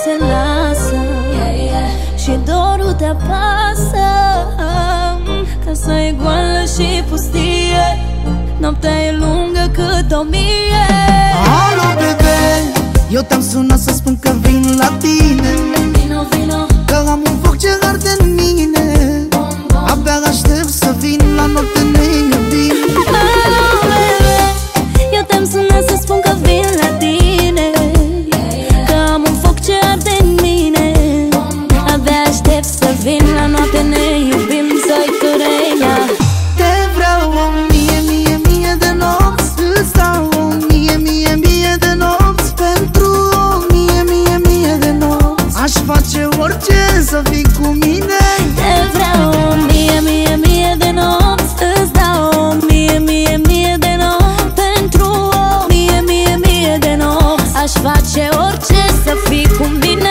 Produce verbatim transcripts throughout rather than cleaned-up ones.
se lasă, și dorul te apasă. Casa e goală și pustie, noaptea e lungă cât o mie. Alo, bebe, eu te-am sunat să spun că vin la tine. Vino, vino, că am un foc ce arde în mine. Abia aștept să vin la noapte ne iubim. Alo, bebe, eu te-am sunat să spun că vin la tine, că am un foc ce arde în mine. Abia aștept să vin la noapte ne iubim. Soy tu reina. Te vreau o mie, mie, mie de nopți. Îți dau o mie, mie, mie de nopți. Pentru o mie, mie, mie de nopți aș face orice să fii cu mine. Te vreau o mie, mie, mie de nopți. Îți dau o mie, mie, mie de nopți. Pentru o mie, mie, mie de nopți aș face orice să fii cu mine.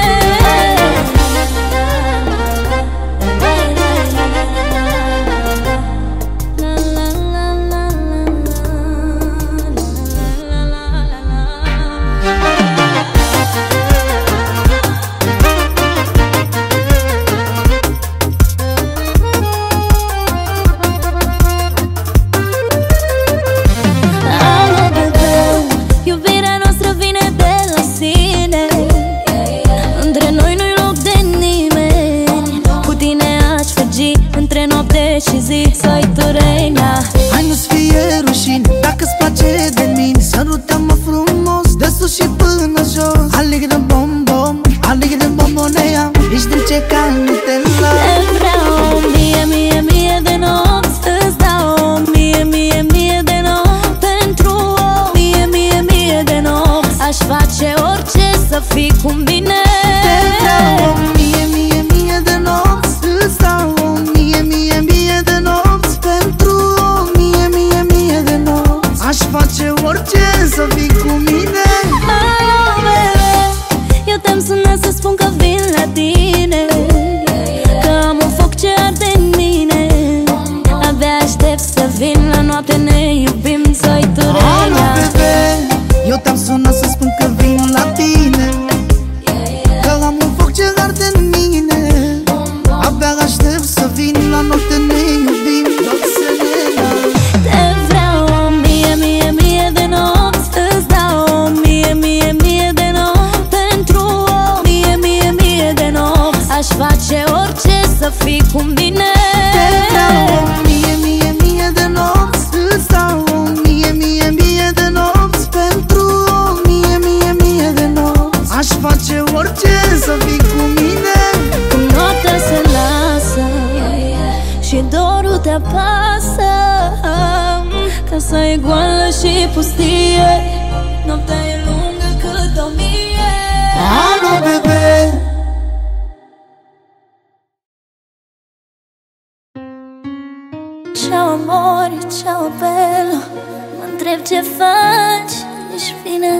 Și zi, soy tu reina. Hai, nu-ți fie rușine dacă-ți place de mine. Sărută-mă frumos de sus și până jos. Alegre bom bom, alegre bombonea. Ești dulce ca Nutella. Te vreau o mie, mie, mie de nopți. Îți dau o mie, mie, mie de nopți. Pentru o mie, mie, mie de nopți aș face orice să fii cu mine. Te vreau o mie, mie, mie de nopți. Îți dau o mie, mie, mie de nopți. Pentru o mie, mie, mie de nopți aș face orice să fii cu mine. Alo, bebe, eu te-am sunat să spun că vin la tine, că am un foc ce arde în mine. Abia aștept să vin la noapte ne iubim. Soy tu reina. Alo, bebe, eu te-am sunat să spun că vin la tine, că am un foc ce arde în mine. Abia aștept să vin la noapte ne iubim. Te vreau o mie, mie, mie de nopți. Îți dau o mie, mie, mie de nopți. Pentru o mie, mie, mie de nopți aș face orice să fii cu mine. Te vreau o mie, mie, mie de nopți. Îți dau o mie, mie, mie de nopți. Pentru o mie, mie, mie de nopți aș face orice să fii cu mine. Când noaptea se lasă și dorul te apasă, casa e goală și pustie, noaptea e lungă cât o mie. Alo, bebe. Ciao amore, ciao bello, mă întreb ce faci, ești bine?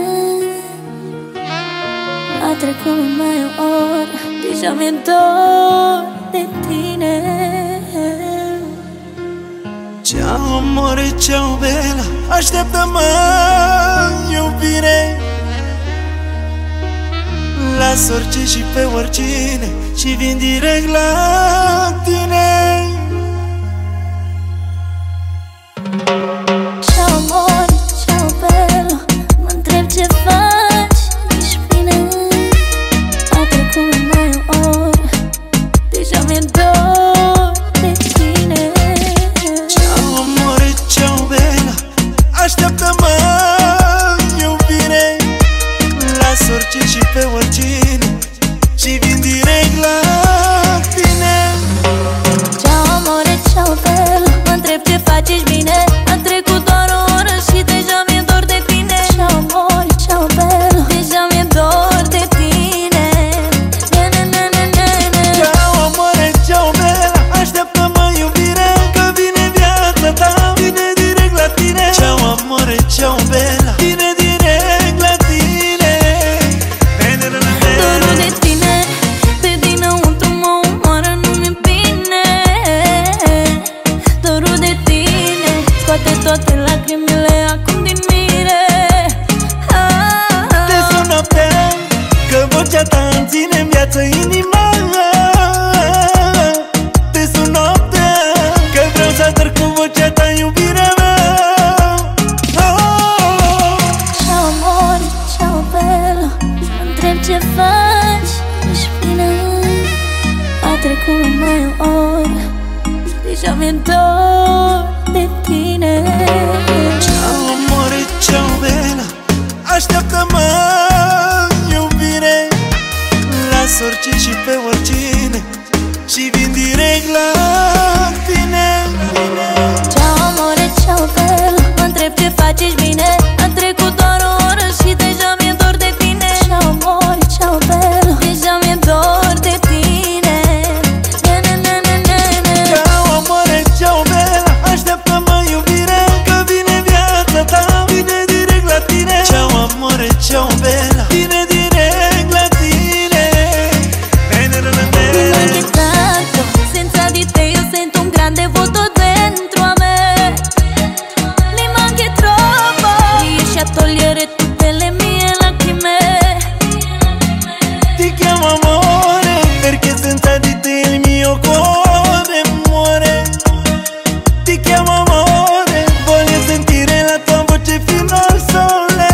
A trecut mai o oră, deja mi-e dor de tine. Ciao amore, ciao bella, așteaptă-mă, iubire. Las orice și pe oricine și vin direct la tine. Ciao amore, ciao bello, mă întreb ce faci, ești bine? A trecut mai o oră, deja mi-e dor de tine. Ciao amore, ciao bella, așteaptă-mă, iubire. Las orice și pe oricine și vin direct la tine. deja mi-e dor de tine. Ciao amore, ciao bella, așteaptă-mă, iubire. Las orice și pe oricine și vin direct la tine. Ciao amore, ciao bella, mă întreb ce faci, ești bine? A trecut doar o oră și deja mi-e dor de tine. Ciao amore, ciao bella, deja mi-e dor de tine. Ciao amore, ciao bella, așteaptă-mă, iubire, că vine viața ta, vine direct la tine. Ciao amore, ciao bella, vine direct la tine. Mi manchi tanto, senza di te io sento un grande vuoto dentro a me. Mi manchi troppo, riesci a togliere tutte le mie lacrime. Ti chiamo amore, perché senza di te il mio cuore muore. Ti chiamo amore, voglio sentire la tua voce fino al sole.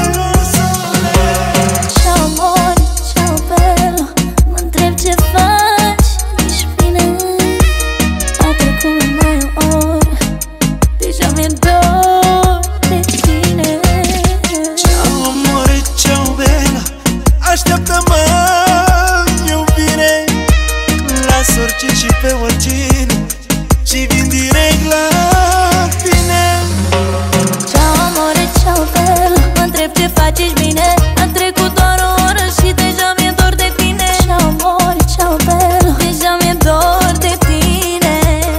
Ciao amore, ciao bello, mă întreb ce faci, ești bine? A trecut mai o oră, deja mi-e dor de tine. Ciao amore, ciao bella, așteaptă-mă, iubire. Las orice și pe oricine și vin direct la tine. Ciao amore, ciao bello, mă întreb ce faci, ești bine? A trecut doar o oră și deja mi-e dor de tine. Ciao amore, ciao bello, deja mi-e dor de tine.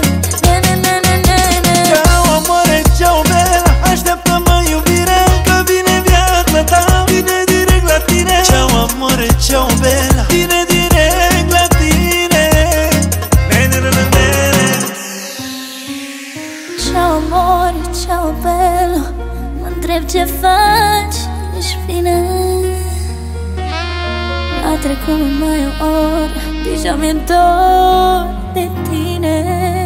Ciao amore, ciao bella, așteaptă-mă, iubire, că vine viața ta, vine direct la tine. Ciao amore, ciao bella, vine direct la tine. Ciao amore, ciao bello, mă întreb ce faci, ești bine? A trecut mai o oră, deja mi-e dor de tine.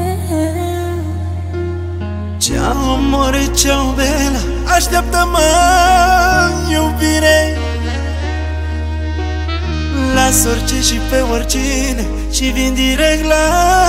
Ciao amore, ciao bella, așteaptă-mă, iubire. Las orice și pe oricine și vin direct la